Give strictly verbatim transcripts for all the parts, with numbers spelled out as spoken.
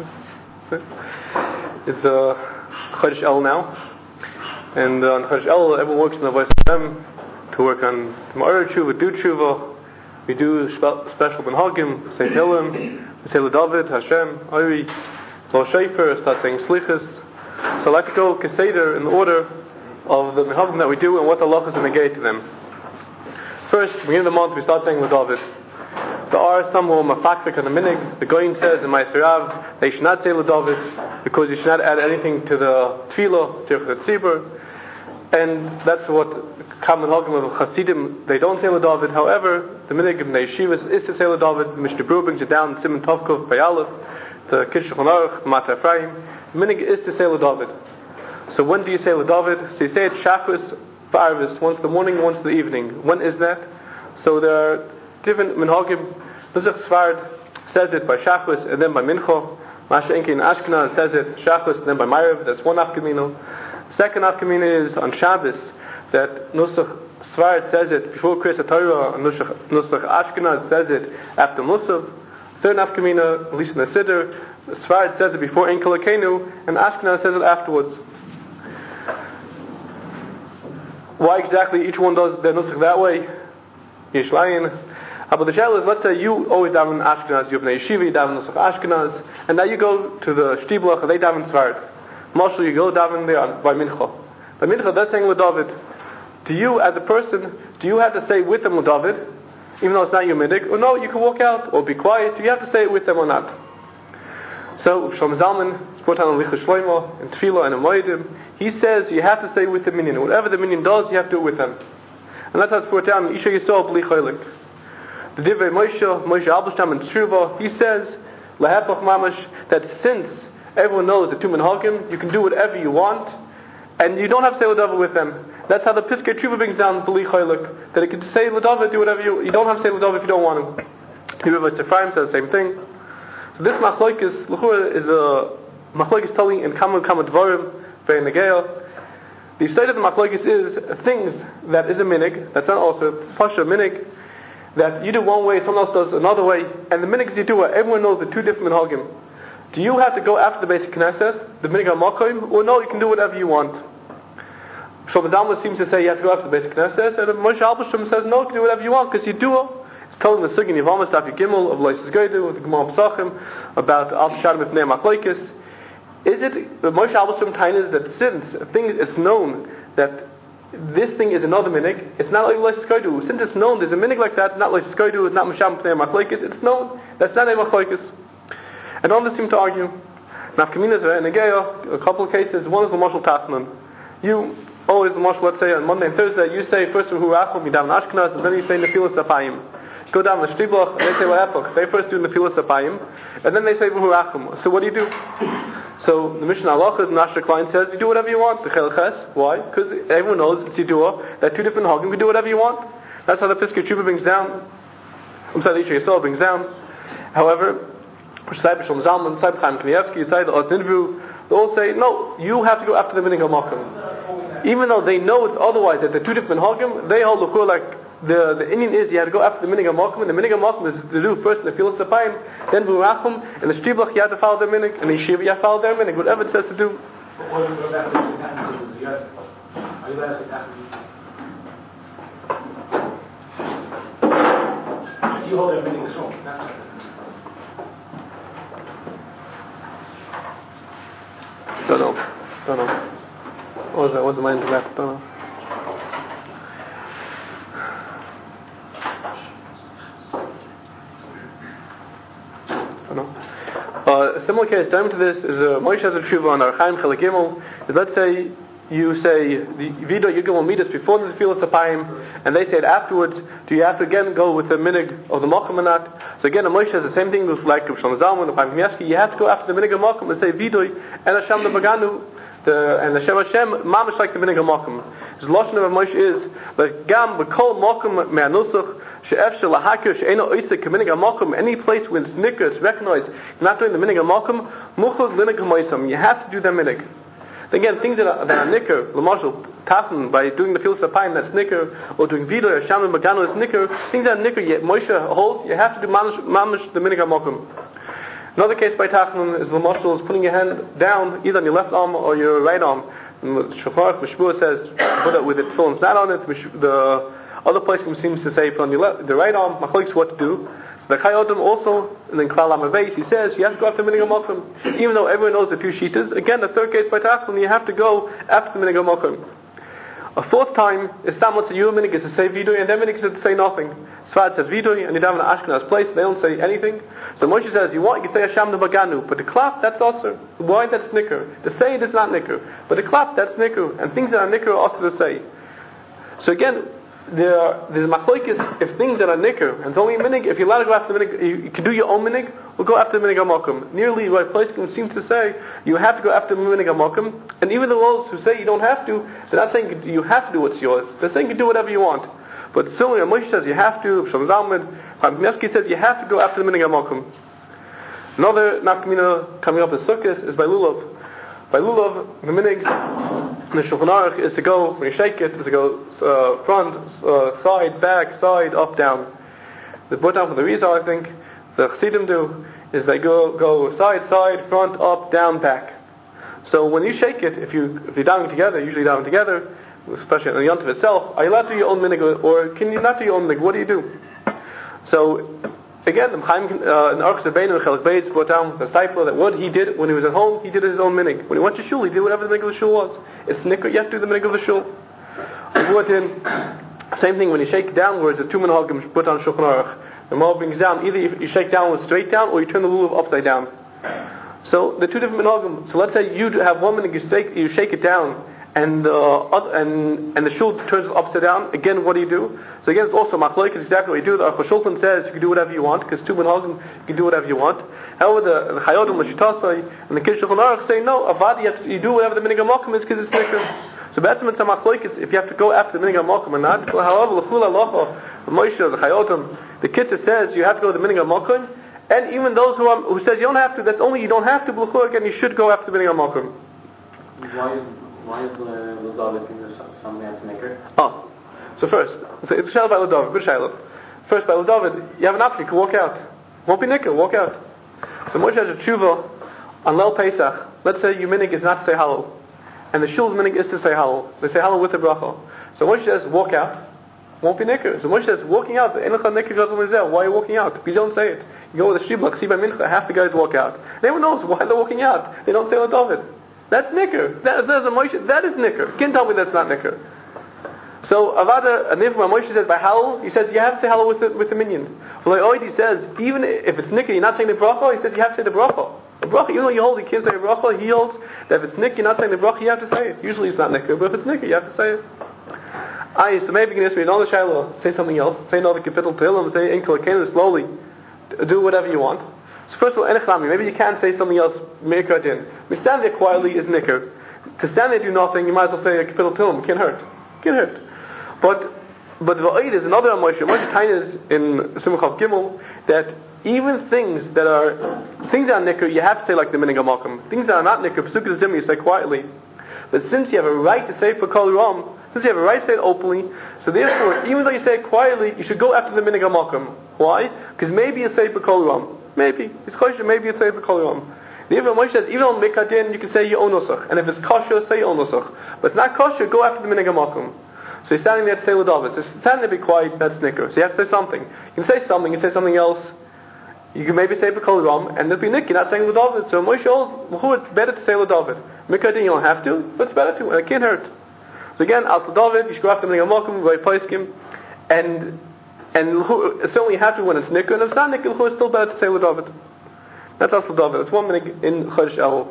It's uh, Chodesh El now, and uh, on Chodesh El, everyone works in the voice of them to work on Ma'or Tshuva, do Tshuva. We do spe- special Benhagim, say Tehillim, we say LeDavid, Hashem, Ori, Lo Shefer, start saying Slichas. So I'd like to go Keseder in the order of the Benhagim that we do and what the halachas are negate to them. First, beginning of the month, we start saying LeDavid. There are some who are mafakfik on the minig. The Goyin says in Ma'aseh they should not say LeDavid because you should not add anything to the Tefillah, to the Tzibur, and that's what common halachim of Hasidim, they don't say LeDavid. However, the minig in the yeshivas is to say LeDavid. Mishnah Berurah brings it down, Simon Tovkov, Bayalef, the Kiddush Shulchan Aruch, Mata Ephraim. The minig is to say LeDavid. So when do you say LeDavid? So you say it Shacharis, V'arvis, once in the morning, once in the evening. When is that? So there are different minhagim. Nusach Sfard says it by Shacharis and then by Mincha. Masha Enki in Ashkenaz says it Shacharis and then by Ma'ariv. That's one afkamino. Second afkamino is on Shabbos, that Nusach Sfard says it before Kriyas HaTorah, and Nusach, Nusach Ashkenaz says it after Musaf. Third afkamino, at least in the Siddur, Sfard says it before Ein Kolakenu, and Ashkenaz says it afterwards. Why exactly each one does their Nusach that way? Yishlayin. But the shayla is, let's say you always daven Ashkenaz, you have an yeshiva, you daven Nusach Ashkenaz, and now you go to the Shtiblach, they daven Sfard. Mostly you go daven there by Mincha. By Mincha, they're saying LeDavid. Do you, as a person, do you have to say with them LeDavid, even though it's not your midig? Or no, you can walk out, or be quiet. Do you have to say it with them or not? So, Shlomo Zalman, it's brought down in Lichus Shlomo, in Tefillah, and in Moedim, he says you have to say with the minyan. Whatever the minyan does, you have to do it with them. And that's how it's brought down in Isha Yisrael B'li Cholik. The Divrei Moshe, Moshe Albershtam in Tshuva, he says, Lahepach Mamash, that since everyone knows the two minhagim, you can do whatever you want, and you don't have to say LeDavid with them. That's how the Piskei Tshuva brings down B'li Cholik, that you can say LeDavid, do whatever you, you don't have to say LeDavid if you don't want to. The Rebbe Ephraim says the same thing. So this machlokes, l'chura, is a machlokes telling in Kamad Kamad Dvarim, very Negeo. The state of the machlokes is things that is a minig, that's not also pasha minig, that you do one way, someone else does another way, and the minig you do, everyone knows the two different minhagim. Do you have to go after the basic Knesset, the minig HaMakom, or no, you can do whatever you want? Shlomo Zalman seems to say you have to go after the basic Knesset, and Moshe Albershtam says no, you can do whatever you want, because you do. It's telling the Sugin Yevamos Daf Gimel of Lois Goydu, the Gemara Pesachim, about Al Shadim Ifnei Machlokes. Is it the Moshe Albershtam time is that since a thing is known that this thing is another minig, it's not like Lois Goydu. Since it's known there's a minig like that, not Lois Goydu, it's not Masham Ifnei Machlokes, it's known that's not a Machlokes. And all this seem to argue. Nafkaminas and Negeah, a couple of cases. One is the Mashal Tafnan. You always the Mashal, let's say on Monday and Thursday, you say first Hu Rachum, you down Ashkenaz, and then you say Nefilas Apayim. Go down the Shtiblach, and they say Lahepach. They first do Nefilas Apayim, and then they say Hu Rachum. So what do you do? So the Mishnah Halacha, Nasher Klein says, you do whatever you want. The Chelches. Why? Because everyone knows it's Yidua, that two different Hagim, you do whatever you want. That's how the Piskei Tshuva brings down. I'm sorry, the Isha Yisrael brings down. However, Saib Shlomo Zalman, Saib Chaim Kanievsky, Saib the Otninvu, they all say, no, you have to go after the minig HaMakom. Even though they know it's otherwise, that the two different Hagim, they hold the like the the Indian is you have to go after the minig HaMakom, and the minig HaMakom is to do first in the field of Sapayim, then Burachum, and the Shtiblach you have to follow their minig, and the Yeshiva you have to follow their minig, whatever it says to do. You hold their minig strong. Don't know. Don't know. What was that? What's the mind of that? Don't know. Don't know. Uh, a similar case, time to this, is a Moshe has a tshuva on our Chaim Chelik Gimel. Is let's say you say the Vida Yigim will meet us before the Tefillah Sapayim, and they say it afterwards. Do you have to again go with the minig of the Mokum or not? So again, a Moshe has the same thing with like Shlomo Zalman, the Chaim Kanievsky. You have to go after the minig of Mokum and say Vidoy and Hashem the Baganu, the and Hashem Hashem mamish like the minig of Mokum. His lashon of Moshe is that gam b'kol Mokum me'anusach she'efshel lahakir she'eno oitzik minig of Mokum. Any place where it's nicker, it's recognized, you're not doing the minig of Mokum. Muchud linig hamoisam. You have to do the minig. Again, things that are, that are nicker, l'mashal, tafn, by doing the field sapayim, that's nicker, or doing vidoy, or sham and magano, that's nicker, things that are nicker, yet Moshe holds, you have to do mamish, mamish the minig hamokum. Another case by Tachnun is the marshal is putting your hand down either on your left arm or your right arm. And the Shulchan Aruch Mishmur says put it with the tefillin not on it. The other place seems to say put on your left, the right arm. Machlokes what to do. The Chayyim also, and then Klal Amaveis, he says you have to go after the Minhag HaMokum. Even though everyone knows the two shitas, again the third case by Tachnun, you have to go after the Minhag HaMokum. A fourth time is Stam to you minhag is to say vidui, and then minhag is to say nothing. Sfad says vidui, and you have an Ashkenaz place, they don't say anything. So Moshe says, you want, you can say Hashem Baganu, but the clap, that's also. Why that's nicker? The say it is not nicker, but the clap, that's nicker, and things that are nicker are also to say. So again, there are, there's machlokes if things that are nicker, and it's only a minhag, if you're allowed to go after the minhag, you, you can do your own minhag, we'll go after the minhag HaMokum. Nearly what Poskim seem to say, you have to go after the minhag HaMokum, and even the those who say you don't have to, they're not saying you have to do what's yours, they're saying you do whatever you want. But similarly, Moshe says you have to, Shalom Zalman, Chamisky says you have to go after the minhag HaMokum. Another nafkamina coming up in Sukkot is by Lulav. By Lulav, the minhag, the Shulchan Aruch is to go, when you shake it, is to go uh, front, uh, side, back, side, up, down. The put down for the Rizal, I think, the Chassidim do, is they go go side, side, front, up, down, back. So when you shake it, if you if you're down together, usually down together, especially on the Yontif itself, are you allowed to do your own minhag, or can you not do your own minhag? What do you do? So again, the Chaim uh, in the Archs of Beinu, Chelak Beitz brought down the Steipler that what he did when he was at home, he did his own minhag. When he went to shul, he did whatever the minhag of the shul was. It's nicker, you have to do the minhag of the shul. We brought in, same thing when you shake downwards, the two minhagim put on Shulchan Aruch. The Maor brings down, either you shake downwards straight down, or you turn the lulav upside down. So the two different minhagim. So let's say you have one minhag, you shake, you shake it down, and uh, and and the shul turns upside down. Again, what do you do? So again, it's also machlokes is exactly what you do. The Aruch Shulchan says you can do whatever you want, because two minhagim you can do whatever you want. However, the, the Chayodim, the Shitasai, and the Kish Shulchan Aruch say no. Avad you, have to, you do whatever the minhag HaMokum is because it's nicker. So that's it's a machlokes if you have to go after the minhag HaMokum or not. However, the Chul Halacha, the Moshe, the Chayodim, the Kitzah says you have to go to the minhag HaMokum, and even those who are, who says you don't have to, that's only you don't have to. B'luchur again, you should go after the minhag HaMokum. Why is why is the David thing something that's nicker? Oh, so first, it's a shayla by David. Good shayla. First by David, you have an option. You can walk out. Won't be nicker. Walk out. So Moshe has a tshuva on Leil Pesach. Let's say your minhag is not to say halal, and the shul's minhag is to say halal. They say halal with the bracha. So Moshe says walk out. Won't be nicker. So Moshe says walking out. Why are you walking out? Because you don't say it. You go with the shibla, ksiba mincha. Half the guys walk out. Everyone knows why they're walking out. They don't say David. That's nicker. That, that's a Moshe, that is nicker. You can't tell me that's not nicker. So Avada, and if Moshe says by halal, he says you have to say halal with the, with the minion. V'lo'oid, he says even if it's nicker, you're not saying the bracha. He says you have to say the bracha. The bracha, even though you hold, you can't say the bracha. He holds that if it's nicker, you're not saying the bracha. You have to say it. Usually it's not nicker, but if it's nicker, you have to say it. I so maybe you can ask me another shayla, say something else, say another kapitel tehillim, say in kolakenu slowly, do whatever you want. So first of all, enechlami, maybe you can't say something else, make it in. We stand there quietly is nicker. To stand there do nothing, you might as well say a kapitel tehillim, can't hurt. Can't hurt. But but the Va'id is another Moshe. Moshe Tainas in Simchav Gimel that even things that are things that are nicker, you have to say like the minhag HaMokum. Things that are not nicker, Pesukah Zimri, you say quietly. But since you have a right to say it for Kol Ram, since you have a right to say it openly, so therefore, even though you say it quietly, you should go after the minhag HaMokum. Why? Because maybe you say it for Kol Ram. Maybe. It's kosher, maybe you say it for Kol Ram. The Even Moshe says, even on Mikadin, you can say your own nusach. And if it's kosher, say your own nusach. But it's not kosher, go after the minhag HaMokum. So you're standing there to say L'David. So standing there to be quiet, that's nicker. So you have to say something. You can say something, you say something else. You can maybe say B'Kol Ram, and there'll be nick, you're not saying L'David. So Moshe holds, it's better to say L'David. Mikadin you don't have to, but it's better to, and it can't hurt. So again, as L'David, you should go after the minhag HaMokum, very Paiskim, and and certainly you have to when it's nicker, and if it's not nicker, it's still better to say L'David. That's as L'David. It's one minhag in Chodesh Elul.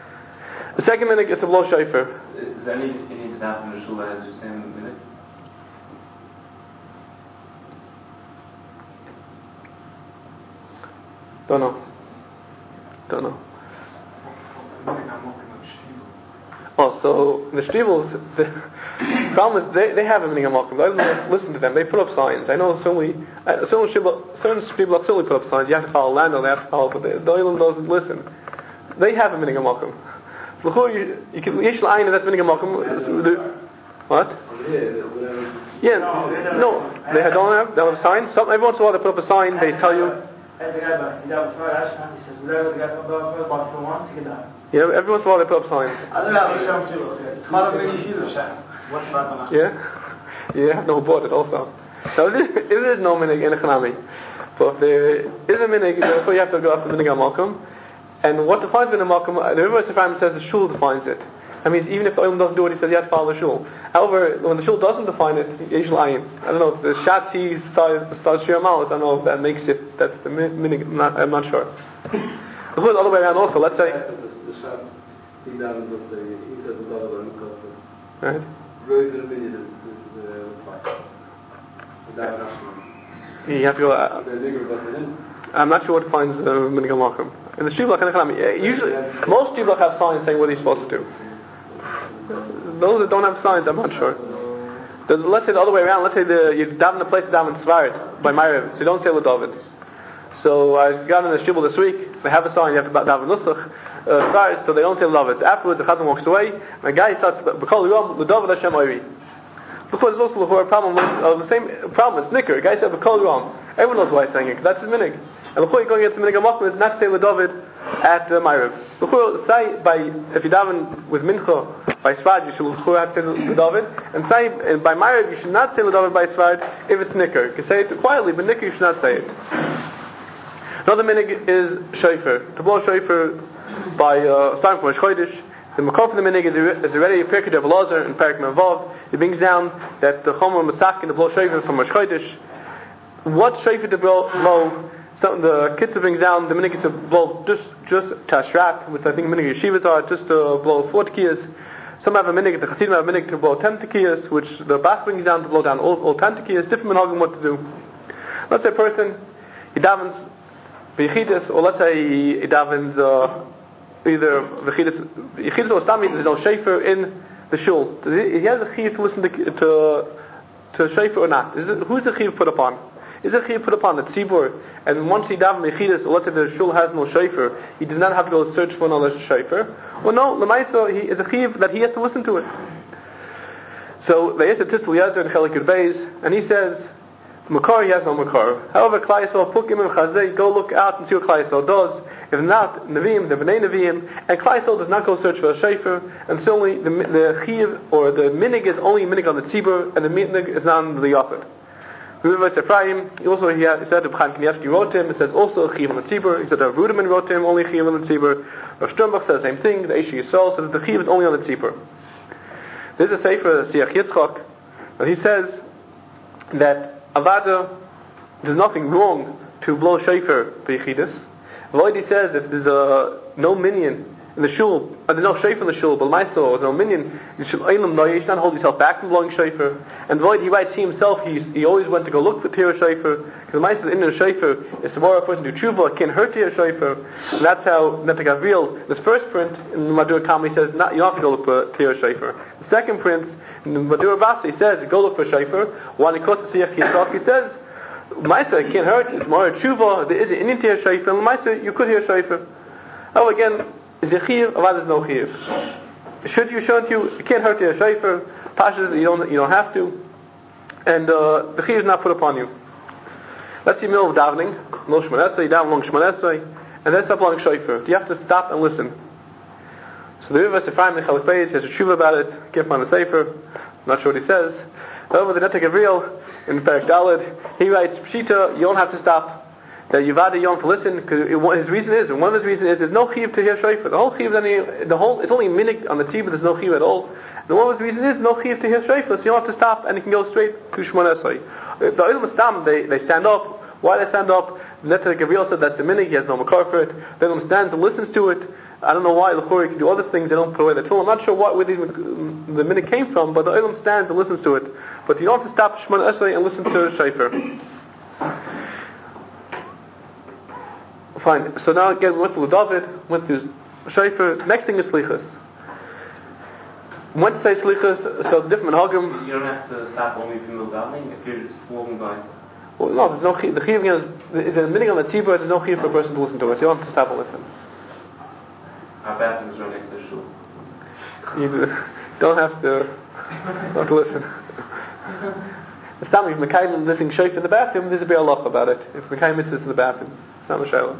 The second minhag is a blow shofar. Is there any any to happen in the shul that has the same minhag? Don't know. Don't know. Oh, so the Shtibels, the problem is they, they have a minhag HaMokum. I don't listen to them. They put up signs. I know certainly, uh, certainly certain Shtibels certainly put up signs. You have to follow land, or they have to follow, but the Olam doesn't listen. They have a minhag HaMokum. So you, you can yesh la'ayin that minhag HaMokum. What? Yeah, no, they don't have. They don't have signs. Some every once in a while they put up a sign. They tell you. And the guy, but he was right Ashkan, he says, whatever the guy comes out for about for once, he can die. Yeah, every once in a while they put up signs. I don't know how to do it. It's not a mini shooter. What's not Yeah? Yeah, no bought it also. So it is, it is no minig in a chanami. But if there is a minig, therefore you have to go after the minig al-malkum. And what defines minig al-malkum, the Rebbe Sefraim says the shul defines it. That means even if the Olam doesn't do it, he says you have to follow the shul. However, when the shul doesn't define it, Yeshul Ayin. I don't know if the Shatzi starts Shir Malis, I don't know if that makes it, that's the minig, I'm not, I'm not sure. The other way around also, let's say. Right? You have to go, uh, I'm not sure what defines uh, minig al-malkum. In the Shivlach and the Chanami, usually, most Shivlach have signs saying what he's supposed to do. Those that don't have signs, I'm not sure. The, let's say the other way around, let's say the, you daven the place to daven Svarid by Ma'ariv, so you don't say L'David. So I got in the Shibble this week, they have a sign, you have to daven Nusach, uh, Svarid, so they don't say L'David. Afterwards, the Chazan walks away, and the guy starts, B'kol Yom, L'David Hashem Oiri. Because there's also a problem with, uh, the same problem, it's Nicker. The guy said B'kol Yom. Everyone knows why he's saying it, that's his minig. And before you're going into minig al-malkum, it's not to say L'David at uh, Ma'ariv. Before, say, by, if you daven with Mincha, by Sfard, you should have to say L'David. And say, and by Ma'ariv, you should not say L'David by Sfard if it's Nicker. You can say it quietly, but Nicker you should not say it. Another minig is Shofar. To blow Shofar by, uh, starting from Rosh Chodesh. The Makor for the minig is, is already a Pirkei of Elazar and Perek Mavav. It brings down that the Chomer Masak and the blow Shofar from Rosh Chodesh. What Shofar to blow, blow something the Kitzur brings down, the minig is to blow just, just Tashrat, which I think minig yeshivas are, just to blow four tekiyas. Some have a minig, the Chassidim have a minig to blow ten tekiyas, which the Bach brings down to blow down all, all ten tekiyas, different minhagim what to do. Let's say a person, he davens B'Yechidus, or let's say he, he davens uh, either B'Yechidus, Yechidus or Stami, there's no Shofar in the shul. He has a chiyuv to listen to, to, to Shofar or not. Is it, who's the chiyuv put upon? Is it chiyuv put upon the tzibur? And once he daven Yechidus, or let's say the shul has no Shofar, he does not have to go search for another Shofar. Well no, L'maisa, he is a chiyuv that he has to listen to it. So they asked Tzitz Eliezer and Chelik Yud Beis, and he says, Makar, he has no Makar. However, Klai Yisrael, Pukim and Chazei, go look out and see what Klai Yisrael does. If not, Nevi'im, the B'nai Nevi'im, and Klai Yisrael does not go search for a Shofar, and so only the, the Chiv, or the Minig is only Minig on the Tzibur, and the Minig is not on the Yachid. Reuven Ephraim, he also he, had, he said, B'chan Knievsky wrote him, it says also Chiv on the Tzibur, he said Rav Ruderman wrote him, only Chiv on the Tzibur. Rav Sternbach says the same thing, the Eishi Yisrael says the Chiv is only on the Tzibur. There's a Sefer, Siach Yitzchak, that he says that Avada, there's nothing wrong to blow shofar for Yechidus. Void he says if there's a no minion in the shul, uh, there's no shofar in the shul, but my soul, there's no minion, you should you should not hold yourself back from blowing shofar. And Void he writes he himself, he he always went to go look for Tira shofar, because my soul in the shofar is tomorrow a person to tshuva, it can't hurt Tira shofar. And that's how Neta Gavriel, this first print in Madur Kama, he says not, you don't have to go look for Tira shofar. The second print in Madur Vasa, he says go look for shofar. When he quotes the Siach Yitzchak, he says Maisa, it can't hurt, it's more a tshuva, there is an Indian Tira shofar, and Maisa, you could hear shofar. Oh, again, is it chiv, or there's no chiv? Should you, shouldn't you? It can't hurt to hear shofar. Pashas, you don't, you don't have to. And uh, the chiv is not put upon you. Let's see, middle of davening, no Shmoneh Esrei, you daven long Shmoneh Esrei, and then stop long shofar. You have to stop and listen. So the Reuven Ephraim in Chelik Beis has a tshuva about it, give him on the sefer, not sure what he says. However, the Neta Gavriel, in Perek Daled, he writes, Pshita, you don't have to stop. That Yivada you don't have to listen, because his reason is, and one of his reasons is, there's no chiv to hear shofar. The whole chiv, the whole, it's only a minig on the tzibur, there's no chiv at all. And one of his reasons is, no chiv to hear shofar, so you don't have to stop, and you can go straight to Shmoneh Esrei. The Olam Stam, they, they stand up. Why they stand up? Neta Gavriel said that's a minig, he has no makar for it. The Olam stands and listens to it. I don't know why, the Chori can do other things, they don't put away the tool. I'm not sure what, where the, the minig came from, but the Olam stands and listens to it. But you don't have to stop Shmoneh Esrei and listen to shofar. Fine. So now again, we went through David, went through shofar. Next thing is slichas. When to say slichas, so different hagim. You don't have to stop only from the davening if you're just walking by. Well, no, there's no chiv. The chiv again is the minig on the tzibur. There's no chiv for a person to listen to it. You don't have to stop and listen. Our bathrooms are next to the shul. You don't have to. Don't have to listen. It's not if Mekayim listening shofar in the bathroom. There's a be'alach about it. If Mekayim is in the bathroom. Not Mashayla.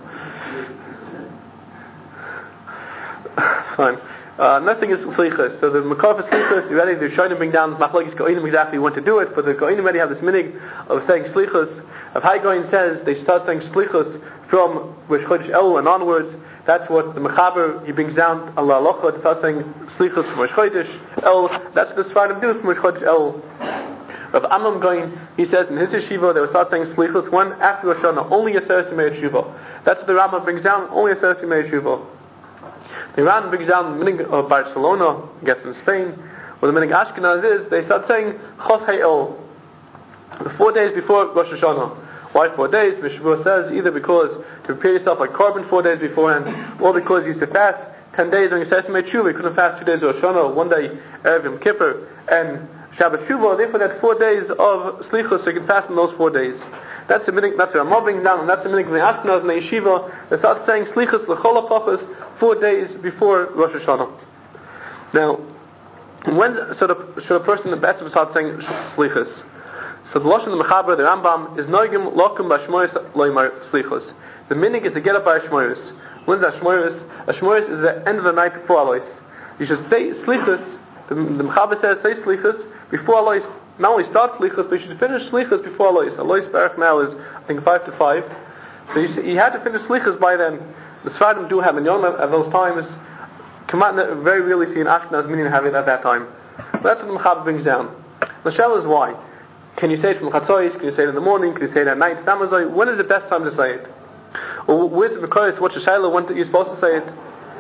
Fine. Uh, nothing is slichas. So the makar for slichas, you ready? They're trying to bring down machlokes goinim exactly when to do it, but the goinim already have this minig of saying slichas. If Hai Goin says they start saying slichas from Rosh Chodesh El and onwards, that's what the mechaber he brings down Allah Locha to start saying slichas from Rosh Chodesh El. That's what the Sfardim do from Rosh Chodesh El. Rav Amram Goin, he says in his yeshiva they will start saying slichas when after Rosh Hashanah, only a Seres Yemei Yeshiva. That's what the Rambam brings down, only a Seres Yemei Yeshiva. The Iran brings down the meaning of Barcelona, gets in Spain, where the meaning Ashkenaz is, they start saying Chos Ha'el, four days before Rosh Hashanah. Why four days? Mishabur says either because to prepare yourself like carbon four days beforehand, or because you used to fast ten days on your Sesame Tshuva, you couldn't fast two days of Rosh Hashanah, one day Erev Yom Kippur, and Shabbat Tshuva, therefore that's four days of Slichus, so you can fast in those four days. That's the meaning, that's what I'm brings down, and that's the meaning of the Ashkenaz and the Yeshiva, they start saying Slichus L'chol HaPachos, four days before Rosh Hashanah. Now, when should a, should a person in the Betzim start saying Slichus? So the Lashon of the Mechaber, the Rambam, is Noigim Lokum B'Ashmoyos Loimar Slichus. The meaning is to get up by Ashmoyos. When's Ashmoyos? Ashmoyos is the end of the night before Alois. You should say Slichus, the, the Mechaber says, say Slichus before Alois. Not only start Slichus, but you should finish Slichus before Alois. Alois Baruch now is, I think, five to five. So you, you had to finish Slichus by then. The Sfardim do have minyan at those times. Come very rarely see an Ashkenaz minyan have it at that time. But that's what the Mechaber brings down. The shell is why. Can you say it from Chatzos? Can you say it in the morning? Can you say it at night? Samazoi. When is the best time to say it? Or where's the Mekoros? What's the Shaila? When you're supposed to say it?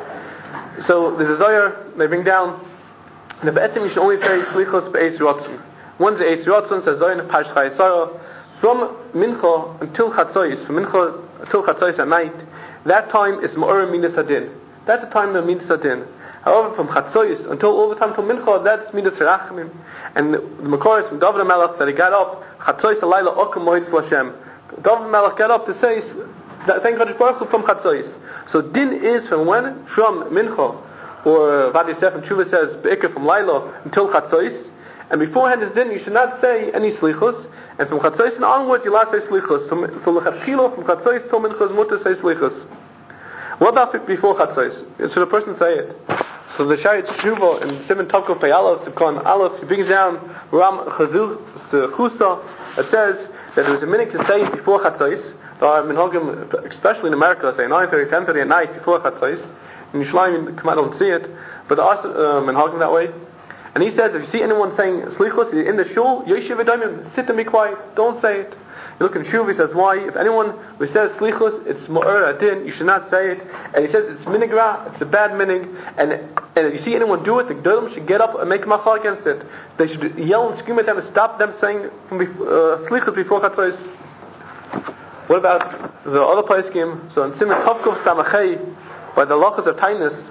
So there's a Zohar they bring down. In the Be'etzim you should only say Slichos Be'ez Rotzen. When's the Eitz Rotzen? Says Zohar in Pash Chayesara. From Mincha until Chatzos, from Mincha until Chatzos at night, that time is Ma'or Midas Hadin. That's the time of Midas Hadin. However, from Chatzos until all the time till Mincha, that's Midas Rachmim. And the, the Makoros from David HaMelech that he got up, Chatzos Alayla Okum Moitz Lashem. David HaMelech got up to say, thank God Baruch Hu from Chatzos. So Din is from when? From Mincha. Or Vad Yosef and Tshuva says, Be'ikr from Laila until Chatzos. And beforehand is Din, you should not say any Slichos. And from Chatzos and onwards, you'll not say Slichos. So L'chatchilo, from Chatzos till Mincha is mutter say Slichos. What about before Chatzos? Should a person say it? So the Shayat Tshuva in Simon Tavkov Peyalav, Sibkon Aleph, he brings down Ram Chazul Chusa, that says that there was a minute to say before Chatzos. There are minhagim, especially in America, say nine thirty, ten thirty at night before Chatzos. In Yerushalayim, you come out and see it, but there are uh, minhagim that way. And he says, if you see anyone saying Slichos in the shul, Yeshiv Adamim, sit and be quiet, don't say it. You look in Shuv, he says, why? If anyone who says Slichos, it's Ma'or Adin, you should not say it. And he says it's minigra, it's a bad minig. And and if you see anyone do it, the Gedolim should get up and make machal against it. They should yell and scream at them and stop them saying uh, Slichos before Chatzos. What about the other poskim? So in Simon Tovkov Samachei, by the Lachas of Tainus,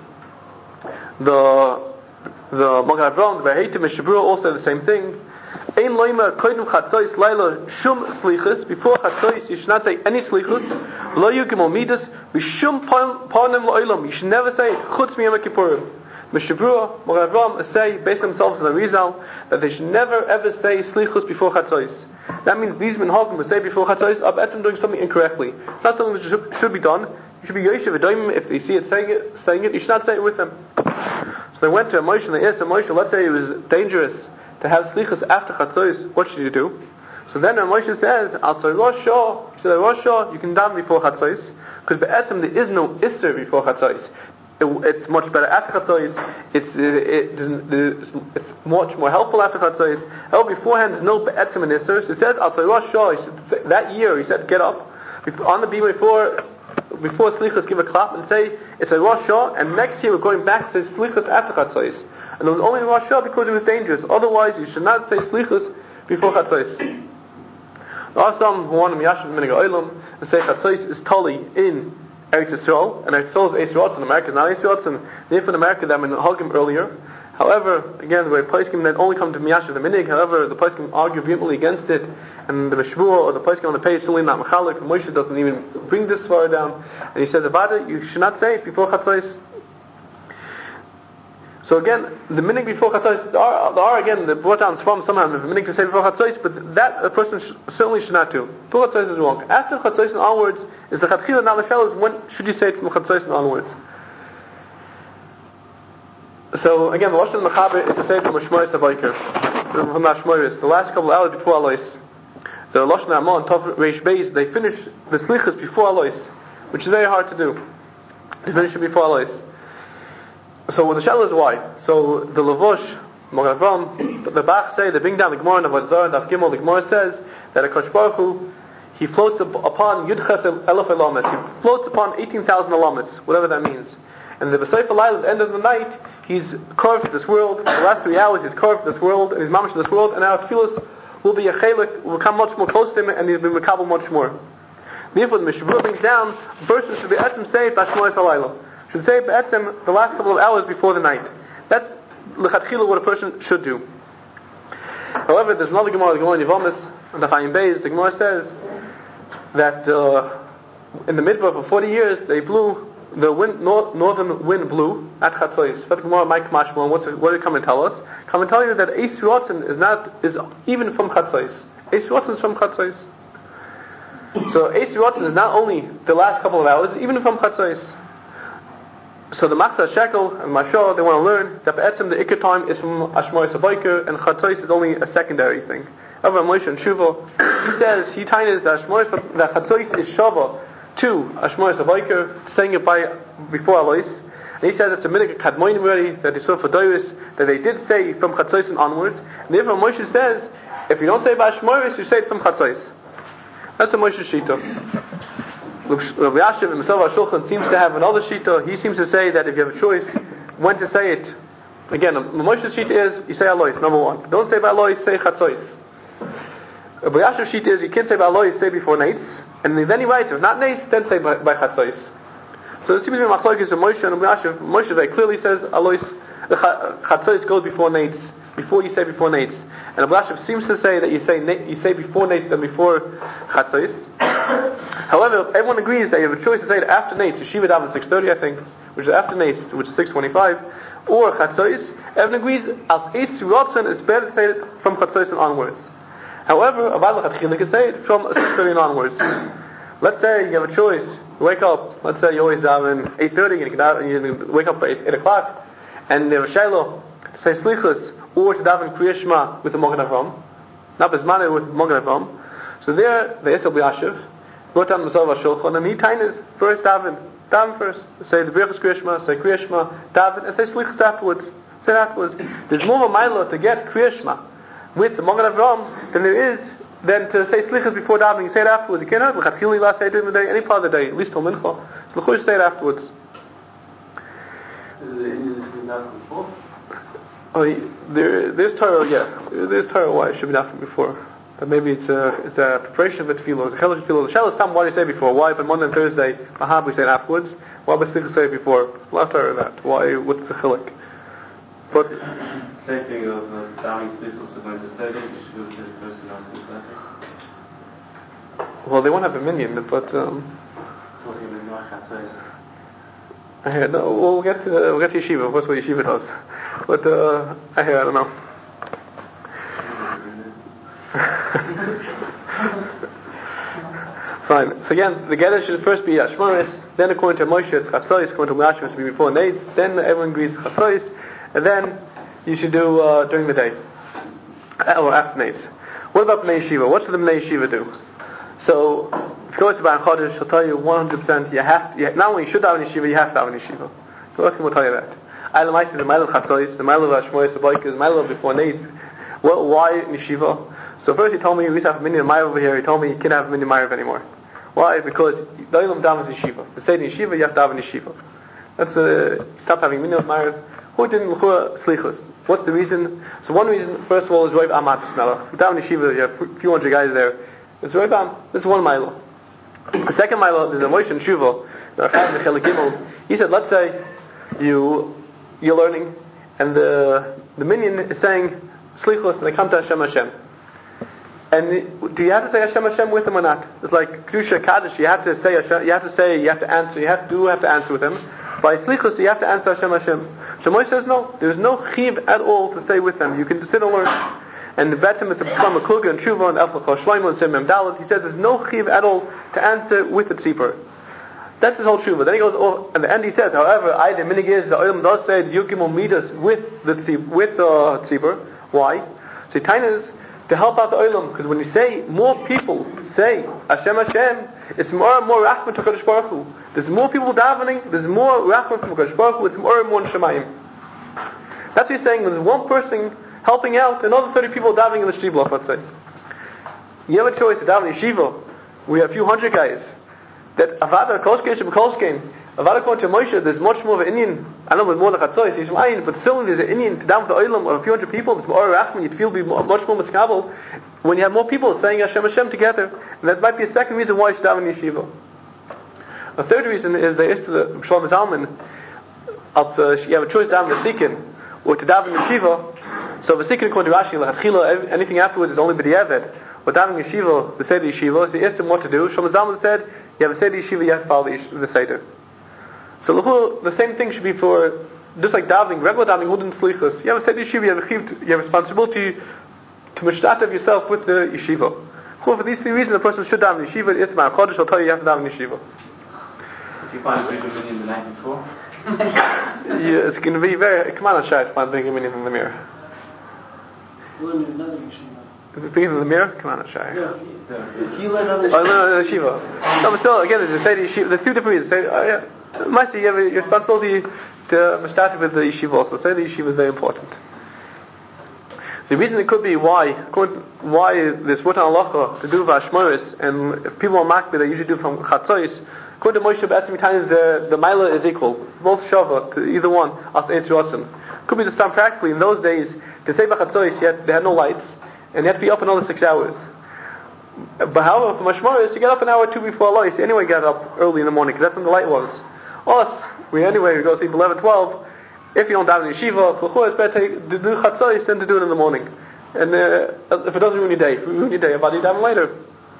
the the Magen Avraham, the Beheitim, Mishabura also the same thing. Ein loima koydem Chatzos Laila shum slichus. Before Chatzos, you should not say any slichus. Lo yugim omidas b'shum parnim lo'ilam. You should never say chutz miyom kippurim. Mishabura, Magen Avraham say based on themselves on the Rizal that they should never ever say slichus before Chatzos. That means these minhagim who say before Chatzos are better doing something incorrectly. It's not something that should, should be done. You should be Yoshev Adayim if they see it saying it, saying it. You should not say it with them. So they went to a Moshe and they asked a Moshe, let's say it was dangerous to have slichus after Chatzos, what should you do? So then Moshe says, Al Rosh Shah, he said, Rosh Shah, you can daven before Chatzos, because be'etzem there is no Isser before Chatzos. It, it's much better after Chatzos, it's, it, it, it's much more helpful after Chatzos. However, beforehand there's no be'etzem and Isser. So he said, Al Rosh Shah, he said, that year, he said, get up, on the beam before, before Slichus, give a clap and say, it's a Rosh Shah, and next year we're going back to Slichus after Chatzos. And it was only Rosh Hashanah because it was dangerous. Otherwise, you should not say Slichus before Chatzos. There are some who want to Miyashav Minig Olam and say Chatzos is Tali in Eretz Yisrael, and Eretz Yisrael is Eretz Yisrael, and America is not Eretz Yisrael, and therefore in America they have been Hagim earlier. However, again, the way Poskim that only come to Miyashav the Minig, however, the Poskim argue vehemently against it, and the Meshvua or the Poskim on the page certainly not Mechalik, Moshe doesn't even bring this far down, and he says about it, you should not say it before Chatzos. So again, the minhag before chatzos, there are, there are again, they brought down from somehow the minhag to say before chatzos, but that a person sh- certainly should not do. Before chatzos is wrong. After chatzos and onwards is the chatchila. Now the shell is when should you say it from chatzos and onwards? So again, the lashon mechaber is to say from Shmoyis Avaykar, from the Shmoyis, the last couple of hours before Alois. The lashon Amon Tov Reish Beis, they finish the slichas before Alois, which is very hard to do. They finish it before Alois. So the shell is why. So the Lavosh, Mogen Avram, the Bach say, they bring down the Gemara in Avodah Zarah, Daf Gimel, the Gemara says that a Kosh Baruch Hu, he floats up upon Yudches Elef Elamis. He floats upon eighteen thousand Elamis, whatever that means. And the B'Seif Alayla, at the end of the night, he's carved for this world. The last three hours, he's carved for this world, and he's mamish for this world, and our tefillos will be a chelik, will become much more close to him, and he's been makabel much more. Therefore, the Mishabur brings down, a person should be etzem say B'Shmoyis Alayla. Should say etzem the last couple of hours before the night. That's l'chatchila what a person should do. However, there's another Gemara, the Gemara in Yevamis, and the Chaim Beis, the Gemara says that uh, in the midbar for forty years, they blew the wind, nor, northern wind blew at Chatzos. What's it, what did it come and tell us? Come and tell you that Eis Rotzen is not is even from Chatzos. Eis Rotzen is from Chatzos. So Eis Rotzen is not only the last couple of hours, even from Chatzos. So the Machzah Shekel and Mashal, they want to learn that Be'etzim the Iker time is from Ashmoyis Avaykar, and Chatzos is only a secondary thing. However, Moshe and Shuva, he says he tines that Ashmoyis that Chatzos is Shava to Ashmoyis Avaykar, saying it by before Alois. And he says it's a minhag kadmonim already that they saw for Doris that they did say from Chatzos and onwards. And therefore Moshe says if you don't say by Ashmoyis, you say it from Chatzos. That's a Moshe shita. Rabbi Yashiv himself Shulchan seems to have another shita. He seems to say that if you have a choice when to say it, again, the Moshe shita is you say Alois, number one. Don't say by Alois, say Chatzos. Rabbi Yashiv shita is you can't say by Alois, say before Nates. And then he writes, if not Nates, then say by, by Chatzos. So it seems to be machlokes of Moshe and Rabbi Yashiv. Moshe very clearly says Alois, Chatzos goes before Nates, before you say before Nates. And Rabbi Yashiv seems to say that you say you say before Nates than before Chatzos. However, everyone agrees that you have a choice to say it after Nates. Yeshiva daven six thirty, I think, which is after Nates, which is six twenty-five, or Chatzos. Everyone agrees as Eis Rotzen, it's better to say it from Chatzos and onwards. However, Avad L'Chatchila can say it from six thirty and onwards. Let's say you have a choice. You wake up. Let's say you always daven eight thirty, and you can daven, and you wake up at eight o'clock, and you have a shaylo to say slichus or to daven Kriya Shema with the Mogen Avram, not Bezmaneh with Mogen Avram. So there, the Yisrael B'Yashiv wrote down the Masav HaShulchan, and he tines first daven, daven first. Say the Birchas Kriya Shema, say Kriya Shema, daven, and say slichus afterwards. Say it afterwards. There's more of a mila to get Kriya Shema with the Mogen Avram than there is then to say slichas before davening. You say it afterwards. You can't have l'chatchili last say during the day, any part of the day, at least till mincha. So l'chush say it afterwards. Is the Indian should be davening before? Oh, there, there's Torah, yeah, there's Torah why it should be davening before. But maybe it's a it's a preparation of the tefillah. The chelik tefillah. The shal is time. Why do you say before? Why? But Monday and Thursday, mahab we say it afterwards. Why but slichas say it before? Not Torah that. Why? What's the chelik? But same thing of uh, davening slichus are going to say it. You should go to the person after the second. well, they won't have a minion, but um. Talking about not Chatzos. I hear, no, we'll get to we'll get to yeshiva. What's what yeshiva does? But uh, I hear, I don't know. Fine. So again, the gather should first be Ashmaris. Then, according to Moshe, it's Chatzos. According to Rashi, it should be before Nates. Then everyone agrees Chatzos, and then you should do uh, during the day or after Nates. What about Bnei Yeshiva? What should the Bnei Yeshiva do? So, if you go to Baruch Chodesh, he'll tell you one hundred percent. You have to, you, not only you should daven yeshiva, you have to daven yeshiva. Go ask him, we'll tell you that. Ayla Ma'aseh, the Ma'il of Chatzos, the Ma'il of Ashmoyis, the Boikers, the Ma'il of before Nates. Well, why yeshiva? So first he told me we used to have a minion Ma'ir over here. He told me you can't have a minion Ma'ir anymore. Why? Because the Olam daven is yeshiva. To say in yeshiva, you have to daven yeshiva. That's uh, stop having minion Ma'ir. Who didn't l'chua slichus? What's the reason? So one reason, first of all, is Roiv Amat Smelach. Daven yeshiva, you have a few hundred guys there. It's Roiv Am. That's one mile. The second mile, there's a Moshe and Shuva. The Chelik Gimel. He said, let's say you you're learning, and the the minion is saying slichus, and they come to Hashem Hashem. And do you have to say Hashem Hashem with him or not? It's like Kedusha Kaddish. You have to say Hashem, you have to say, you have to answer, you have to do have to answer with him. By Slichus, you have to answer Hashem Hashem. So Moshe says no, there's no chiv at all to say with them. You can sit and learn. And the Betzim is a B'Shlam Kluga and Tshuva and Eflachah Shlomo and Sim Dalit. He says there's no chiv at all to answer with the tzipor. That's his whole tshuva. Then he goes, oh, at the end he says, however, I the minig is the olam does say the yukim midas with the tzib, with the tzibur. Why? So Tainas to help out the olam, because when you say more people say Hashem Hashem, it's more and more rachman to Kadosh Baruch Hu. There's more people davening. There's more rachman from Kadosh Baruch Hu. It's more and more shemayim. That's what he's saying. When there's one person helping out, another thirty people davening in the shtiblach. Let's say you have a choice to daven yeshiva. We have a few hundred guys. That Avada Kolshkein Shabkolshkein, Avada Kon to Moshe, there's much more of an Indian. I know with more like Chatzois, he's mine, but still there's an Indian to down with the Olam of a few hundred people. It's more Rachman. You'd feel be much more miskabel when you have more people saying Hashem Hashem together. And that might be a second reason why you should daven yeshiva. A third reason is there is to the Shlomo Zalman. Also, you have a choice to daven the Sikin or to daven yeshiva. So the Sikin according to Rashi, like anything afterwards is only b'diavad. But davening yeshiva, the Seder yeshiva, so he asked him what to do. Shlomo Zalman said, you have a Seder yeshiva, you have to follow the, the Seder. So l'chu, the same thing should be for, just like davening, regular davening, wooden slichus. You have a Seder yeshiva, you have a chiv, you have responsibility to mishtatev yourself with the yeshiva. L'chu, for these three reasons, the person should daven yeshiva. It's my chodesh, I'll tell you, you have to daven yeshiva. Did you find Brigham Minyan the night before? Yeah, it's going to be very, come on, Shai, to find Brigham Minyan in the mirror. Brigham in the mirror? Come on, Shai. Yeah. If you learn other Oh, no, no, no, Shiva. No, but still, again, there's a Seder Yeshiva. There's two different reasons. Say, oh, yeah. Mostly, you have a responsibility to mishtatev with the Yeshiva also. Seder Yeshiva is very important. The reason it could be why, why there's Rutan Halacha to do Vashmoris, and if people are makbid, they usually do from Chatzois. According to Moshe B'Etzim times, the the Maila is equal, both Shava to either one. As Eitz Ratzon. Could be just done practically. In those days, to say Chatzois, yet they had no lights, and you had to be up another six hours. But however, for Mashmaris, you get up an hour or two before light. So anyway, get up early in the morning, because that's when the light was. Us, we anyway, we go sleep eleven, twelve. If you don't daven in yeshiva, it's better to do chatzos than to do it in the morning. And uh, if it doesn't ruin your day, if it ruin your day, about you daven later.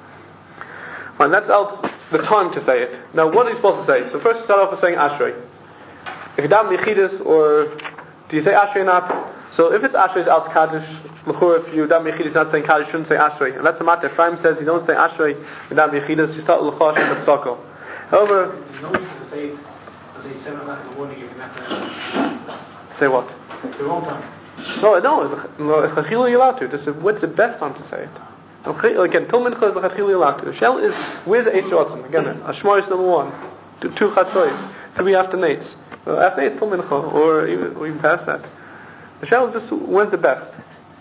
Fine, that's out the time to say it. Now, what are you supposed to say? So first, you start off with saying Ashrei. If you daven Yechidus, or do you say Ashrei or not? So if it's Ashrei, it's out Kaddish. If you daven Yechidus, not saying Kaddish, you shouldn't say Ashrei. And that's the matter. Ephraim says you don't say Ashrei, you daven Yechidus, you start with L'cha Hashem B'tzedakah. However, There's no reason to say it, to say seven o'clock in the morning if you're not going to... say what? It's the wrong time. No, no, no, Chachila you're allowed to. This is, what's the best time to say it? Again, Til Mincha is the Chachila you're allowed to. The shell is, where's the Eitz Ratzon? Again, Ashmar is number one. Two, two Chatzois. Three after Nates. Uh, after Nates, Til Mincha, or even, or even past that. The shell is just, when's the best?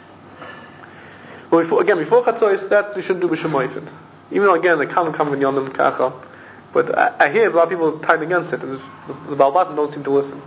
Well, before, again, before Chatzois, that we shouldn't do B'Shemoyfid. Even though, again, the common common Yonim Kacha. But I, I hear a lot of people tied against it, and the, the Balbatim don't seem to listen.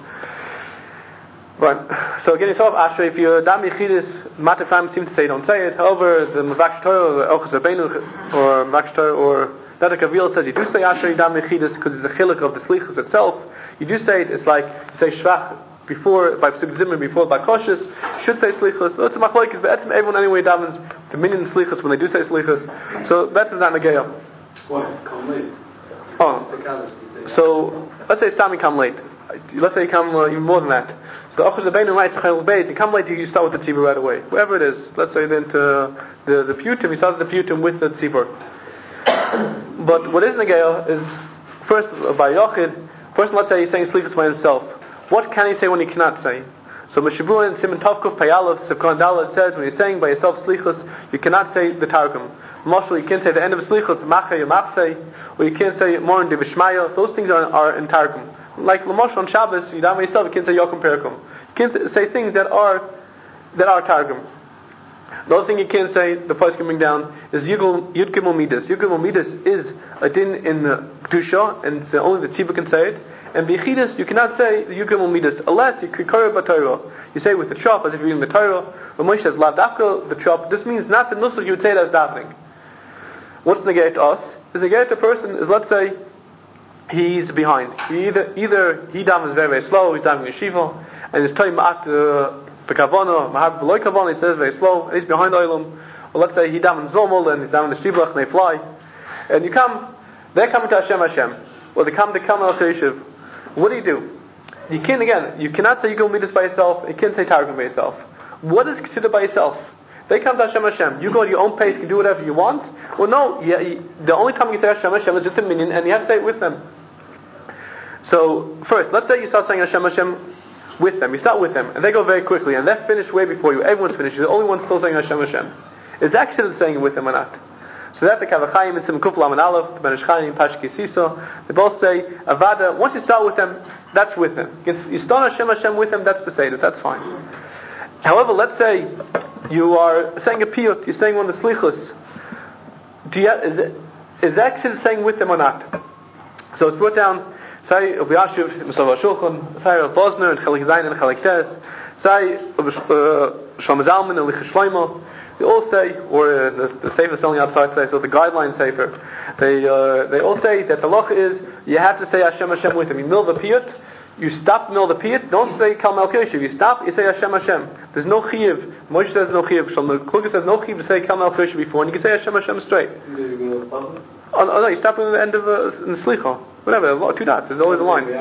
Right. So again, yourself, Ashrei, if you're Dam Yechidus, Matefam seem to say don't say it. However, the Mavaksh Torah, or Elchus Rabbeinu, or Mavaksh Torah, or Dada Gavriel says you do say Ashrei Dam Yechidus because it's a chiluk of the Slichus itself. You do say it, it's like, you say Shvach before, by Pesuk Zimmer, before by Koshus, should say Slichus. So it's a machlokes, but everyone anyway davens the minion Slichus when they do say Slichus. So that's not Negeo. What? Come late. Oh. So, let's say Sami come late. Let's say you come uh, even more than that. So the Ochus Rabbeinu writes Chayil Beis, you come late, you start with the tzibur right away. Whoever it is. Let's say then to the, the Putim, you start with the Putim with the tzibur. But what is Negeo is, first, uh, by Yochid, first let's say he's saying Slichus by himself. What can he say when he cannot say? So Meshavua in Simon Tovkuf Payalav, Sivkon Dala, it says, when you're saying by yourself Slichus, you cannot say the Targum. Mashal, you can't say the end of Slichus, Machay, Machsei, or you can't say more in Divishmaya. Those things are, are in Targum. Like Lamosh on Shabbos, you don't yourself, you can't say Yokum Perikum. You can't say things that are that are Targum. The other thing you can't say, the place can bring down, is Yud Gimel Midas. Yud Gimel Midas is a din in the Kedusha, and it's only the Tzibur can say it. And B'Yechidus, you cannot say the Yud Gimel Midas, unless you Kikara B'Torah. You say it with the chop, as if you're reading the Torah. But Moshe says, La Dafka, the chop. This means not the Nusach, you would say it as davening. What's negate to us? Is negate to a person is, let's say, he's behind. He either either he davens very very slow, he's daving yeshiva, and it's time at the kavana, mahab v'loy kavana, he says very slow, and he's behind oilam. Or let's say he davens normal and he's daving the shtiblach and they fly, and you come, they're coming to Hashem Hashem, or they come to Kamal Cheshiv. What do you do? You can't, again, you cannot say Yigul Midas by yourself, you can't say Targum by yourself. What is considered by yourself? They come to Hashem Hashem. You go at your own pace, you can do whatever you want. Well, no, yeah, you, the only time you say Hashem Hashem is just a minyan, and you have to say it with them. So, first, let's say you start saying Hashem Hashem with them. You start with them, and they go very quickly, and they're finished way before you. Everyone's finished. You're the only one still saying Hashem Hashem. Is that considered saying it with them or not? So that the Kavachayim and Sim Kuflam and Aleph, the Ben Ish Chaim, Pashki Siso, they both say Avada. Once you start with them, that's with them. You start Hashem Hashem with them, that's Beseder, that's fine. However, let's say you are saying a piyut, you're saying one of the slichus. Do you have, is, it, is that considered saying with them or not? So it's brought down. Say Rabbi Yashiv, Mesav HaShulchan, say Rav Bosner and Chalik Zayin and Chalik Tes, say Shlomo Zalman and Lichas Shlomo. They all say, or uh, the, the Sefer selling outside say, so the guideline Sefer, they uh, they all say that the halacha is you have to say Hashem Hashem with them. You mill the piyut, you stop mill the piyut. Don't say Kal Mel Keshiv. You stop, you say Hashem Hashem. There's no chiyuv. Moshe says no chiyuv. Shlomo Kluger says no chiyuv to say Kal Mel Keshiv before, and you can say Hashem Hashem straight. Oh, oh no, you stop at the end of uh, in the slicha. Whatever, two dots. There's always a line.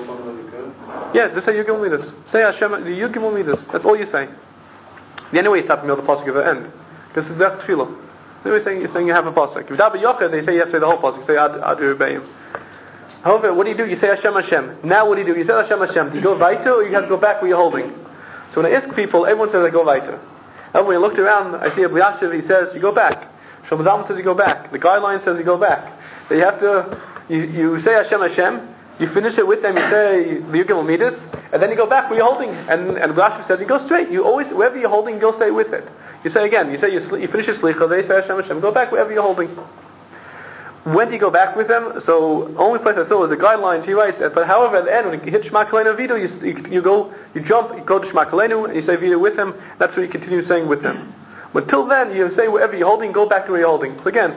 Yeah, just say Yugim Midas. Say Hashem, Yugim Midas. That's all you say. The only way you stop and mill the pasuk at the end, because that's tefillah. The only thing you're saying you have a pasuk. If Dabi Yochad, they say you have to say the whole pasuk. You say Ad Adu Rebeim. However, what do you do? You say Hashem Hashem. Now what do you do? You say Hashem Hashem. Do you go weiter or you have to go back where you're holding? So when I ask people, everyone says I go weiter. And when I looked around, I see Abu Yashiv, he says you go back. Shlomo Zalman says you go back. The guideline says you go back. That you have to, you, you say Hashem Hashem. You finish it with them, you say the Yugim Midas, and then you go back where you're holding. And and Rashi says you go straight. You always, wherever you're holding, you go say with it. You say again, you say you, you finish your slicha, they say Hashem Hashem, go back wherever you're holding. When do you go back with them? So only place I saw was the guidelines. He writes that. But however, at the end when you hit Shema Kolenu Vidu, you, you you go, you jump, you go to Shema Kolenu, and you say Vidu with them. That's where you continue saying with them. But till then, you say wherever you're holding, go back to where you're holding. So again,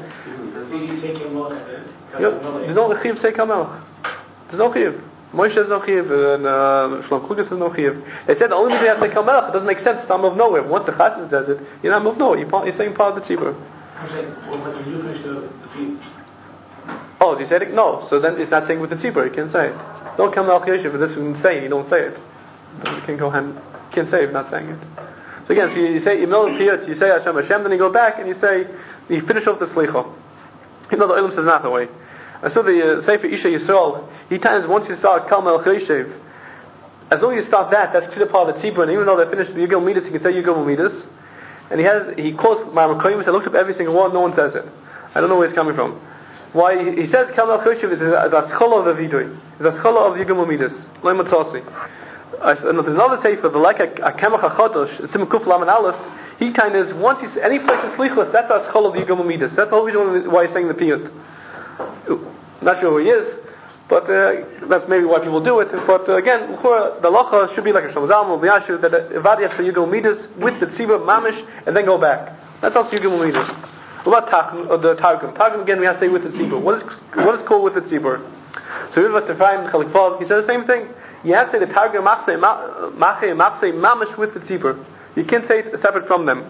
there's no lechiv say Kamelch. There's no chiyuv. Moshe says no chiyuv, and uh, Shlomo Kluger says no chiyuv. They said the only reason you have to say Kal Melech, it doesn't make sense. It's not of nowhere. Once the Chassid says it, you're not of nowhere. You're, you're saying part of the tzibur. I'm saying, when you finish the piyut. Oh, you said it? No. So then it's not saying with the tzibur. You can't say it. Don't Kal Melech Yeshiv, but this is insane. You don't say it. You can't go hand. You can't say it if not saying it. So again, so you, you say you know the piyut, you say Hashem Hashem, then you go back and you say you finish off the slicha. You know the Olam says not the way. I saw the uh, Sefer Isha Yisrael. He tells once you start Kal Mel Cheshev, as long as you start that, that's considered part of the tzibur. And even though they finished the Yugil Midas, you can say Yugil Midas. And he has he quotes my Makoyim. I looked up every single one. No one says it. I don't know where it's coming from. Why he, he says Kal Mel Cheshev is a scholar of the Vidui. It's a scholar of Yugil Midas. Leimatzasi. There's another Sefer, the like a Kemach HaChadosh, it's in Kuf Lam and Aleph. He kind of once he's any place in Slichus, that's a scholar of Yugil Midas. That's the whole reason why he's saying the piyut. Not sure who he is, but uh, that's maybe why people do it. But uh, again, the halacha should be like a Shlomo Zalman, Yashu, that Ivadi has to Yugil Midas with the tzibur mamish and then go back. That's also Yugil Midas. What about Tach, or the Targum? Targum again we have to say with the tzibur. What is what is called with the tzibur? So Riv Tzefayim Chalik Vav, he says the same thing. You have to say the Targum Machse Mache Machse mamish with the tzibur. You can't say it separate from them.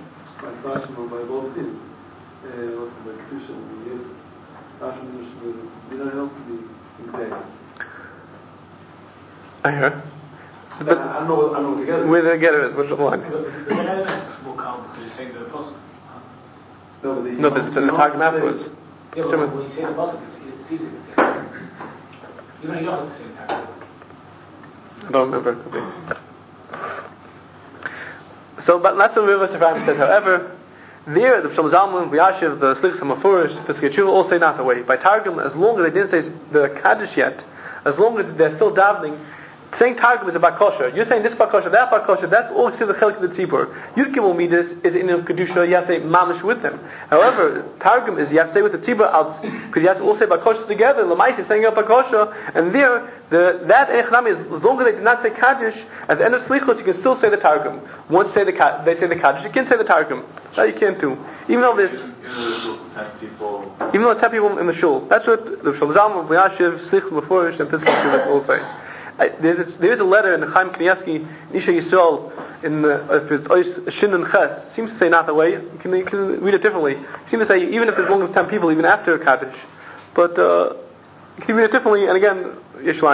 I heard. But I don't know, I don't know together. Where the together is, which one? The Genesis will count because you're saying the apostle. No, but No, but it's in the Targum afterwards. Yeah, but when you say the apostle, it's easy to say. Even a Yochel can say the Targum. I don't remember. Could be. So, but that's what Riv Tzefayim said. However, there, the Shlomo Zalman, Yashiv, the Slichus HaMafurish, the Pesach Tshuva all say not the way. By Targum, as long as they didn't say the Kaddish yet, as long as they're still davening, saying Targum is about kosher. You're saying this about kosher, that about kosher, that's all considered the chelik of the tzibur. Yud Gimel Midas is in the Kedusha, you have to say mamish with them. However, Targum is, you have to say with the tzibur, because you have to all say about kosher together, Lamais is saying about kosher, and there, the, that Echnami is, as long as they did not say Kaddish, at the end of Slichot, you can still say the Targum. Once say the, they say the Kaddish, you can't say the Targum. That you can't do. Even though there's, even though it's ten people in the shul. That's what the Shlomo Zalman, Yashiv, Slichus Mefurish, and Pesach Tshuva all say. I, there's, a, there's a letter in the Chaim Kanievsky, Nisha Yisrael, in the, if it's Ois Shin and Ches, seems to say not the way. You can, you can read it differently. It seems to say even if there's long as ten people, even after Kaddish. But uh, you can read it differently, and again, Yishlein.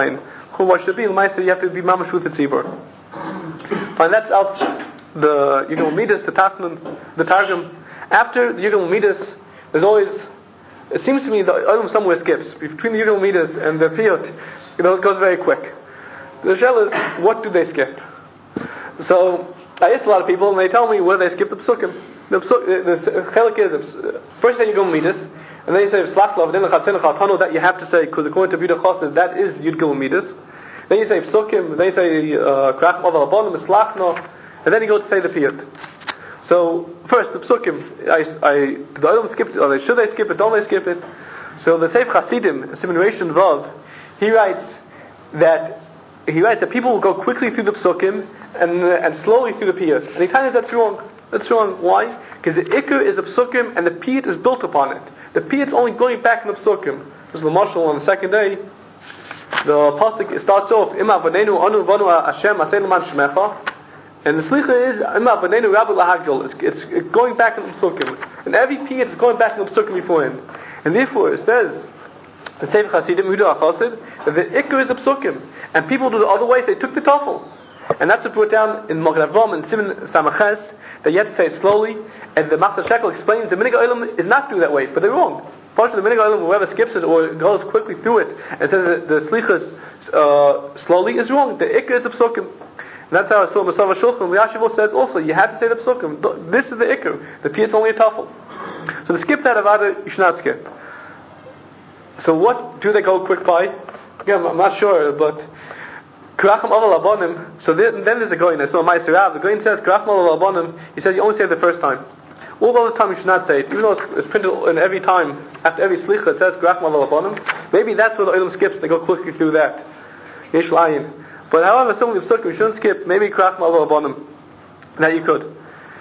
Who what should be? You have to be mamash with the tzibur. Fine, that's out the Yigdal Midas, the Tafnun, the Targum. After the Yigdal Midas, there's always, it seems to me the Olam somewhere skips. Between the Yigdal Midas and the Piyut, you know, it goes very quick. The shell is, what do they skip? So, I ask a lot of people and they tell me where they skip the Psukim. The Psuk, the Chelik is, first then Yigdal Midas, and then you say Slachlav, then L'Chatzin that you have to say, because according to B'Yudah Chosed, that is Yigdal Midas. Then you say Psukim, then you say Krach Maval Abonim, Slachno, and then you go to say the Piyut. So first the Psukim, I, I, the Olam skipped it, or they, should they skip it, don't they skip it? So the Seif Chasidim, Simulation Vav, he writes that he writes that people will go quickly through the Psukim and uh, and slowly through the Piyut. And he tells us that's wrong. That's wrong. Why? Because the Iker is a Psukim and the Piyut is built upon it. The Piyut is only going back in the Psukim. This is the Mashal on the second day. The pasuk starts off, Ima v'neinu anu v'nu Hashem aseinu man shmecha, and the slicha is Ima v'neinu rabbi lahagdol. It's it's going back in the psukim, and every piyut is going back in the psukim beforehand, and therefore it says the Sefer Chasidim Yehuda Chosid that the ikar is a psukim, and people do the other way. They took the tafel, and that's put down in Magen Avraham and Simon Samaches that you have to say it slowly, and the Machzor Shekel explains the Minig Olam is not do that way, but they're wrong. The Minig Olam, whoever skips it or goes quickly through it and says that the slichas uh, slowly is wrong. The ikar is the psukim. And that's how I saw Masava Shulchan. The Yashivo says also, you have to say the psukim. This is the ikar. The piyut is only a tafel. So to skip that avada, you should not skip. So what do they go quick by? Again, I'm not sure, but Kracham Aval Abonim. So then, then there's a goyin. I saw Ma'aser Rav. The goyin says Kracham Aval Abonim. He says you only say it the first time. All the other time you should not say it, even though it's, it's printed in every time, after every slicha it says Grach Maval Abonim. Maybe that's where the Olam skips, they go quickly through that. Yesh Layin. But however, some of the psukim you shouldn't skip, maybe Grach Maval Abonim. That you could.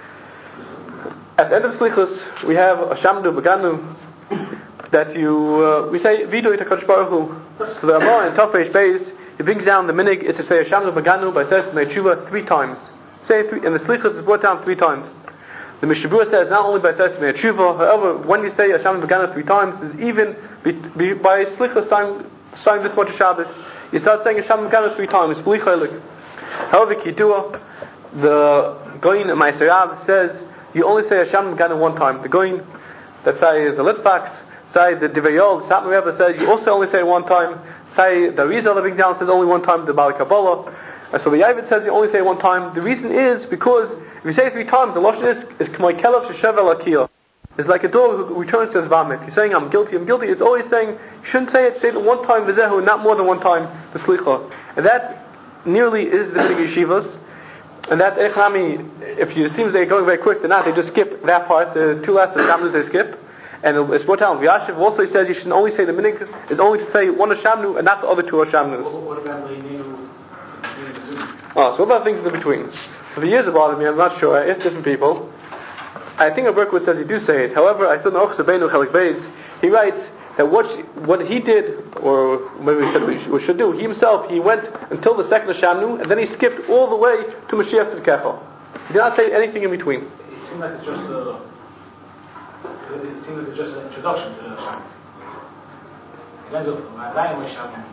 At the end of slichas, we have a Shamdu Beganu, that you, uh, we say, Vidu Itakadosh Baruch Hu. So the Ramah in Tafresh Beis, he brings down the minig, is to say a Shamdu Beganu by says Neichuva three times. Say three, and the slichas is brought down three times. The Mishabur says not only by Sesame Tshuva, however, when you say Hashem V'gana three times, is even be, be, by Slicha starting, starting this much of Shabbos, you start saying Hashem V'gana three times. However, Kidua, the Goyin in Ma'aser Rav says you only say Hashem V'gana one time. The Goyin that say the Litvaks, say the Divayol, the Satmar Rebbe says you also only say one time. Say the Rizal living down says only one time. The Bali Kabbalah. So the Yavid says you only say one time. The reason is because if you say it three times, the lashon is is k'may kelav sheshev el akiyah. It's like a dog who returns to his vomit. He's saying, "I'm guilty, I'm guilty." It's always saying, you shouldn't say it. Say it one time v'zehu, not more than one time the slicha. And that nearly is the minig yeshivas. And that echnami, if you seems they're going very quick, they're not. They just skip that part. The two last shamnus they skip. And it's brought down. Vyashiv also says you should only say the minig is only to say one shamnu and not the other two shamnus. What about Leinu? Oh, so what about things in between? For years it bothered me, I'm not sure. I asked different people. I think a Berkowitz says you do say it. However, I saw in the Ochs Beinu Chelik Beis, he writes that what what he did, or maybe we said we should, we should do, he himself, he went until the second Shamnu, and then he skipped all the way to Mashiach Tzidkecha. He did not say anything in between. It seemed like it's just a, it seemed like it's just an introduction to the Shamnu. You don't do it.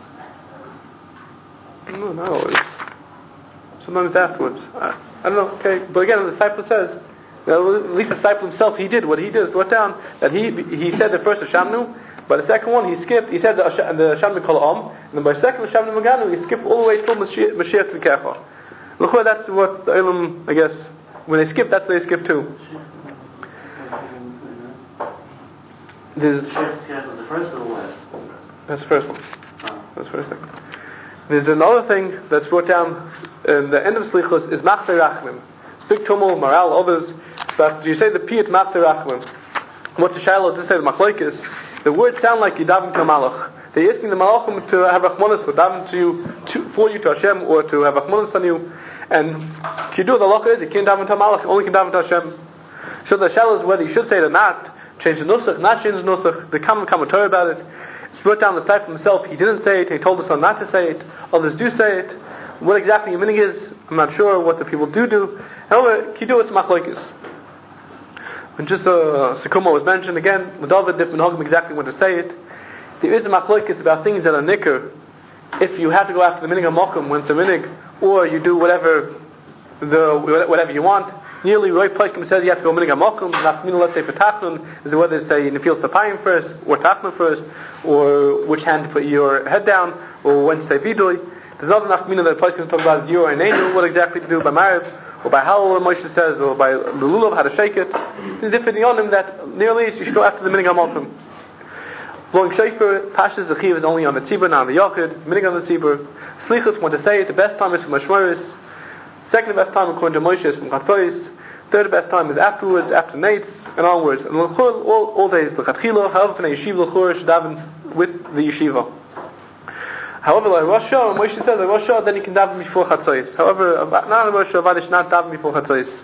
No, not always. Sometimes afterwards. I, I don't know, okay. But again, the disciple says, well, at least the disciple himself, he did what he did, brought down, that he he said the first Hashamnu, but the second one he skipped, he said the, the Hashamnu Kol Om, and then by the second Hashamnu Maganu, he skipped all the way till Mashiach Tzidkecha. Look, that's what the Ilum, I guess, when they skip, that's what they skip too. There's, the first or the last? That's the first one. That's the first thing. There's another thing that's brought down in the end of Slichos is Machzer Rachmim. Big Tumul, Maral, others, but you say the Piyut Machzer Rachmim. What's the Shiloh to say the Machlokes? The words sound like you daven to a Malach. They're asking the Malachim to have Rachmanis for daven to you, to, for you to Hashem, or to have Rachmanis on you. And if you do the Lach is, you can't daven to a Malach, you only can daven to Hashem. So the Shiloh is whether you should say it or not, change the Nusach, not change the Nusach, the common commentary about it. It's brought down the Stipler himself, he didn't say it, he told the son not to say it, others do say it. What exactly the meaning is, I'm not sure what the people do do. However, Kidu it's machlokes. And just uh, Sekuma was mentioned again, with all the different hogim exactly when to say it. There is a machlokes about things that are nicker if you have to go after the minig hamokum when it's a minig, or you do whatever the whatever you want. Nearly right Poskim says you have to go minig hamokum. Let's say for tachnun is whether it's say in the field sapayim first, or tachnun first, or which hand to put your head down, or when to say vidui. There's another nafmina that Poskim talk about you and Nenu, what exactly to do by Marib, or by Howell, Moshe says, or by the lulav, how to shake it. There's different yonim that nearly you should go after the minig hamokum. Blowing shofar, Pashas Zechiv is only on the tzibur, not on the yochid. Minig on the tzibur. Slichus, want to say it, the best time is from Mashmaris. Second best time according to Moshe is from Chatzois. Third best time is afterwards, after Nates, and onwards. And l'chol, all, all days, l'chatchila, however, for the yeshiva, l'chor, should daven with the yeshiva. However, like Rosh Hashanah, Moshe says, like Rosh Hashanah, then you can daven before Chatzois. However, not on Rosh Hashanah, should not daven before Chatzois.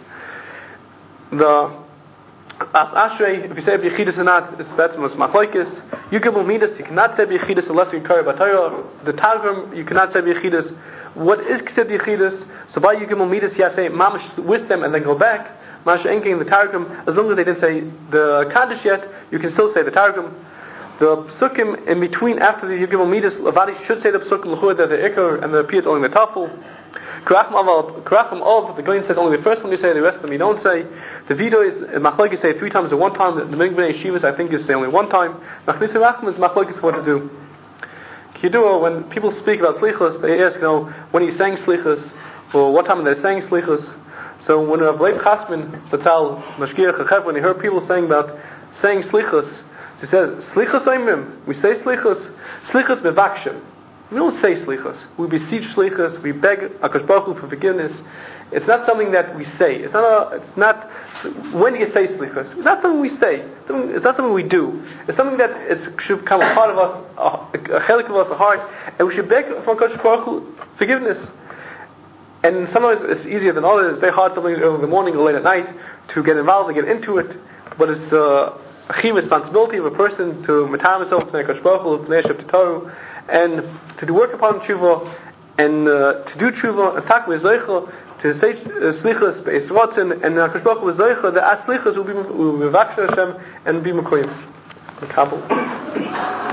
The As Ashrei, if you say b'yichidus or not, it's better than machlokes. You give midas, you cannot say b'yichidus unless you carry b'Torah. The Targum, you cannot say b'yichidus. What is considered b'yichidus? So by you give midas, you have to say mamash with them and then go back. Mamash enking the Targum, as long as they didn't say the Kaddish yet, you can still say the Targum. The psukim in between after the you give midas, Lavadi should say the psukim l'chur, the ikar and the piyat only the tafel. Karachim of the Goyin says only the first one you say, the rest of them you don't say. The video is machlokes say three times or one time. The Minig Bnei Yeshivas I think is say only one time. Nachnis Rachim is machlokes what to do. Kidduah, when people speak about slichus, they ask, you know, when he's saying slichus, or what time are they saying slichus. So when Rav Leib Chasman Zatzal Mashgiach Chachev, when he heard people saying about saying slichus, he says slichus oimim. We say slichus, slichus bevakshim. We don't say slichus. We beseech slichus. We beg Akash Baruch Hu for forgiveness. It's not something that we say. It's not. A, it's not. When do you say slichus? It's not something we say. It's, something, it's not something we do. It's something that it should become a part of us, a, a chelik of us, a heart, and we should beg from Akash Baruch Hu forgiveness. And sometimes it's easier than others. It's very hard, something early in the morning or late at night, to get involved and get into it. But it's uh, a chiv responsibility of a person to matam himself to Akash Baruch Hu, to Torah, and to do work upon tshuva, and uh, to do tshuva, and tak v'zoicha, to say uh, slichas be'es rotzen, and Hakadosh Baruch Hu v'zoicha, the as slichas will be will be v'vaksha Hashem and be mekoyim.